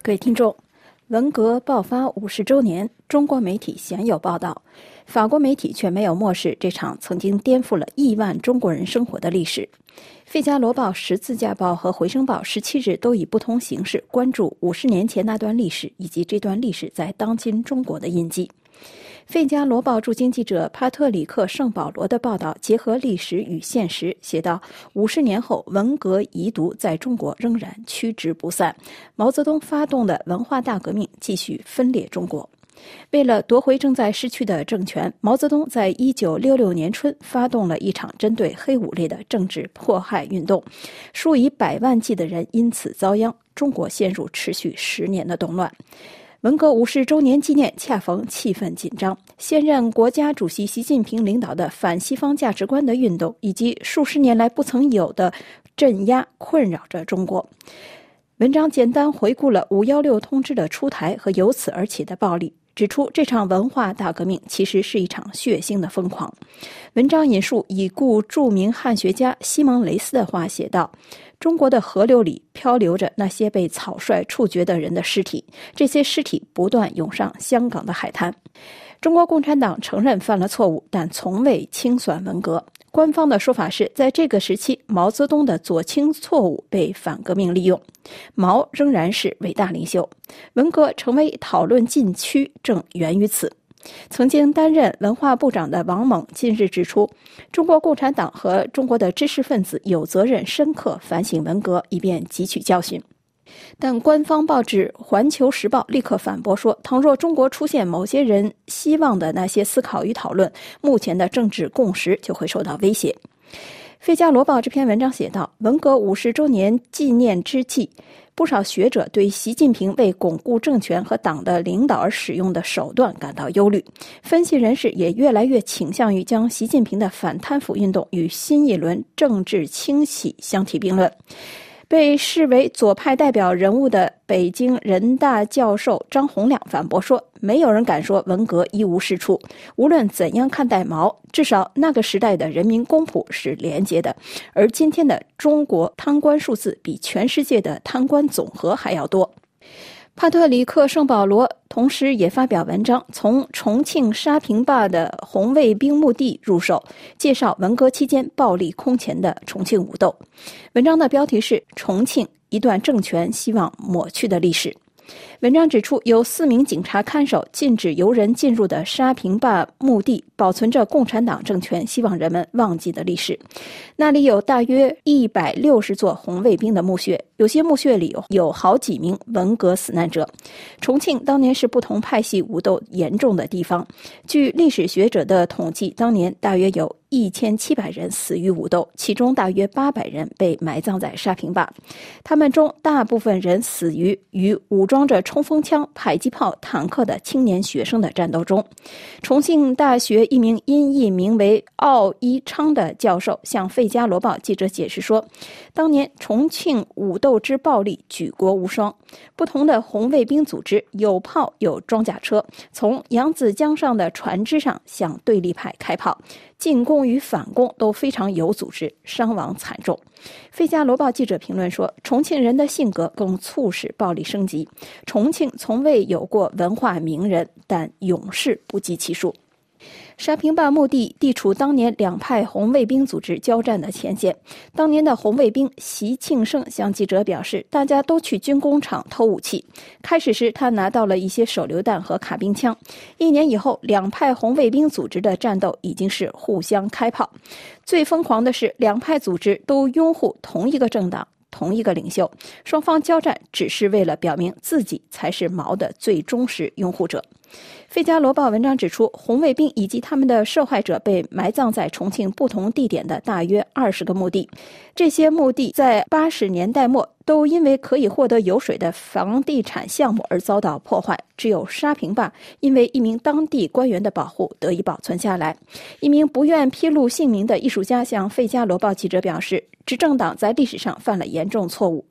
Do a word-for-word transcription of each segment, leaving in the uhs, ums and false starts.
各位听众，文革爆发五十周年，中国媒体鲜有报道，法国媒体却没有漠视这场曾经颠覆了亿万中国人生活的历史。《费加罗报》、《十字架报》和《回声报》十七日都以不同形式关注五十年前那段历史以及这段历史在当今中国的印记。《费加罗报》驻京记者帕特里克·圣保罗的报道结合历史与现实，写道：五十年后，文革遗毒在中国仍然驱之不散，毛泽东发动的文化大革命继续分裂中国。为了夺回正在失去的政权，毛泽东在一九六六年春发动了一场针对黑五类的政治迫害运动，数以百万计的人因此遭殃，中国陷入持续十年的动乱。文革五十周年纪念恰逢气氛紧张，现任国家主席习近平领导的反西方价值观的运动，以及数十年来不曾有的镇压困扰着中国。文章简单回顾了五一六通知的出台和由此而起的暴力，指出这场文化大革命其实是一场血腥的疯狂。文章引述已故著名汉学家西蒙雷斯的话写道：中国的河流里漂流着那些被草率处决的人的尸体，这些尸体不断涌上香港的海滩。中国共产党承认犯了错误，但从未清算文革。官方的说法是，在这个时期，毛泽东的左倾错误被反革命利用，毛仍然是伟大领袖。文革成为讨论禁区，正源于此。曾经担任文化部长的王猛近日指出，中国共产党和中国的知识分子有责任深刻反省文革，以便汲取教训。但官方报纸《环球时报》立刻反驳说，倘若中国出现某些人希望的那些思考与讨论，目前的政治共识就会受到威胁。《费加罗报》这篇文章写道，文革五十周年纪念之际，不少学者对习近平为巩固政权和党的领导而使用的手段感到忧虑。分析人士也越来越倾向于将习近平的反贪腐运动与新一轮政治清洗相提并论。被视为左派代表人物的北京人大教授张洪亮反驳说，没有人敢说文革一无是处，无论怎样看待毛，至少那个时代的人民公仆是廉洁的，而今天的中国贪官数字比全世界的贪官总和还要多。帕特里克·圣保罗同时也发表文章，从重庆沙坪坝的红卫兵墓地入手，介绍文革期间暴力空前的重庆武斗。文章的标题是《重庆：一段政权希望抹去的历史》。文章指出，有四名警察看守禁止游人进入的沙坪坝墓地，保存着共产党政权希望人们忘记的历史。那里有大约一百六十座红卫兵的墓穴，有些墓穴里有有好几名文革死难者。重庆当年是不同派系武斗严重的地方，据历史学者的统计，当年大约有一千七百人死于武斗，其中大约八百人被埋葬在沙坪坝。他们中大部分人死于与武装着冲锋枪、迫击炮、坦克的青年学生的战斗中。重庆大学一名音译名为奥一昌的教授向《费加罗报》记者解释说，当年重庆武斗之暴力举国无双，不同的红卫兵组织有炮有装甲车，从扬子江上的船只上向对立派开炮，进攻与反攻都非常有组织，伤亡惨重。费加罗报记者评论说，重庆人的性格更促使暴力升级。重庆从未有过文化名人，但勇士不计其数。沙坪坝墓地地处当年两派红卫兵组织交战的前线。当年的红卫兵习庆生向记者表示，大家都去军工厂偷武器。开始时他拿到了一些手榴弹和卡宾枪，一年以后，两派红卫兵组织的战斗已经是互相开炮。最疯狂的是，两派组织都拥护同一个政党，同一个领袖，双方交战只是为了表明自己才是毛的最忠实拥护者。费加罗报文章指出，红卫兵以及他们的受害者被埋葬在重庆不同地点的大约二十个墓地。这些墓地在八十年代末都因为可以获得油水的房地产项目而遭到破坏，只有沙坪坝因为一名当地官员的保护得以保存下来。一名不愿披露姓名的艺术家向费加罗报记者表示，执政党在历史上犯了严重错误，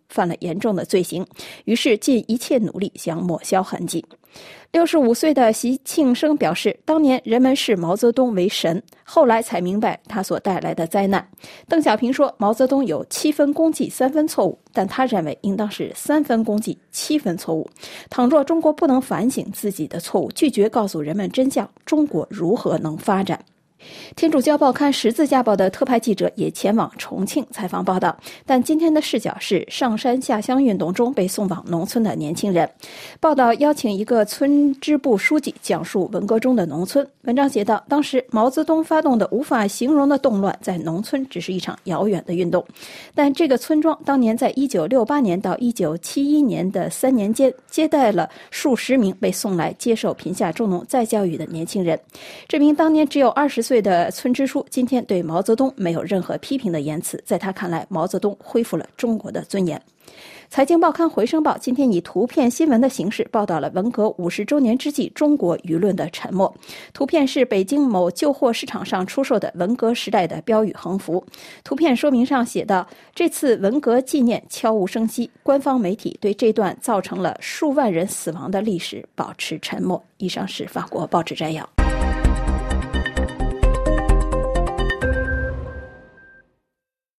犯了严重的罪行，于是尽一切努力想抹消痕迹。六十五岁的习庆生表示，当年人们视毛泽东为神，后来才明白他所带来的灾难。邓小平说，毛泽东有七分功绩，三分错误，但他认为应当是三分功绩，七分错误。倘若中国不能反省自己的错误，拒绝告诉人们真相，中国如何能发展？天主教报刊十字架报的特派记者也前往重庆采访报道，但今天的视角是上山下乡运动中被送往农村的年轻人。报道邀请一个村支部书记讲述文革中的农村。文章写道，当时毛泽东发动的无法形容的动乱在农村只是一场遥远的运动，但这个村庄当年在一九六八年到一九七一年的三年间接待了数十名被送来接受贫下中农再教育的年轻人。这名当年只有二十岁的村支书今天对毛泽东没有任何批评的言辞，在他看来，毛泽东恢复了中国的尊严。财经报刊回声报今天以图片新闻的形式报道了文革五十周年之际中国舆论的沉默。图片是北京某旧货市场上出售的文革时代的标语横幅。图片说明上写道，这次文革纪念悄无声息，官方媒体对这段造成了数万人死亡的历史保持沉默。以上是法国报纸摘要。